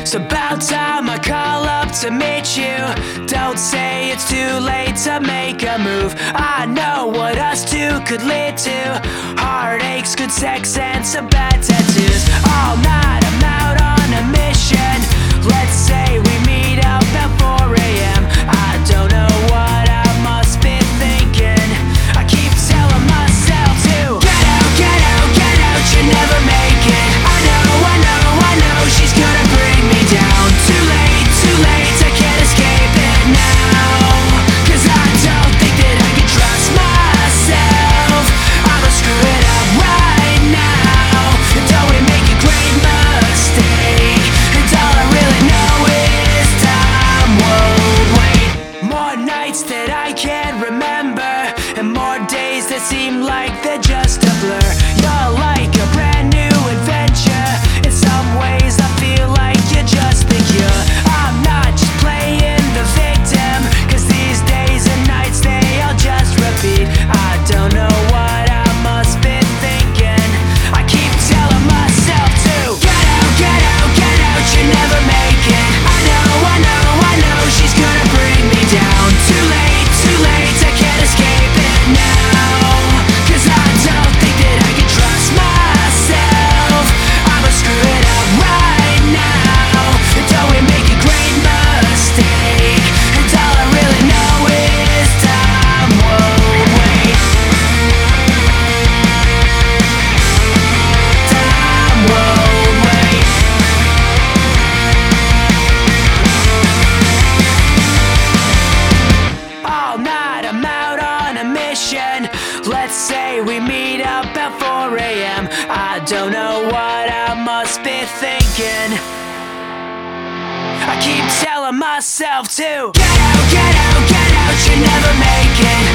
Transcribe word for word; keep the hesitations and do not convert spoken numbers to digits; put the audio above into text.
It's about time I call up to meet you. Don't say it's too late to make a move. I know what us two could lead to. Heartaches, good sex, and some bad tattoos. All night I'm out on a mission. Let's say we meet up at four a m I don't know what I must be thinking. I keep telling myself to get out, get out, get out, you never make it. I know, I know, I know she's gonna bring me down. Too late, too late, I can't escape it now. Cause I don't think that I can trust myself. I'ma screw it up right now. And don't we make a great mistake? And all I really know is time won't wait. More nights that I can't remember, and more days that seem like they're just a blur. You're like a brand new adventure. In some ways I feel like you just think you're. I'm not just playing the victim, cause these days and nights they all just repeat. I don't know what I must be thinking. I keep telling myself to get out, get out, get out, you never make it. I know, I know, I know she's gonna bring me down. Too late, too late, I can't escape it now. Cause I don't think that I can trust myself. I'ma screw it up right now. And don't we make a great mistake? And all I really know is time won't wait. Time won't wait. All night I'm out on a mission. Let's say we meet up at four a m I don't know what I must be thinking. I keep telling myself to get out, get out, get out, you never make it.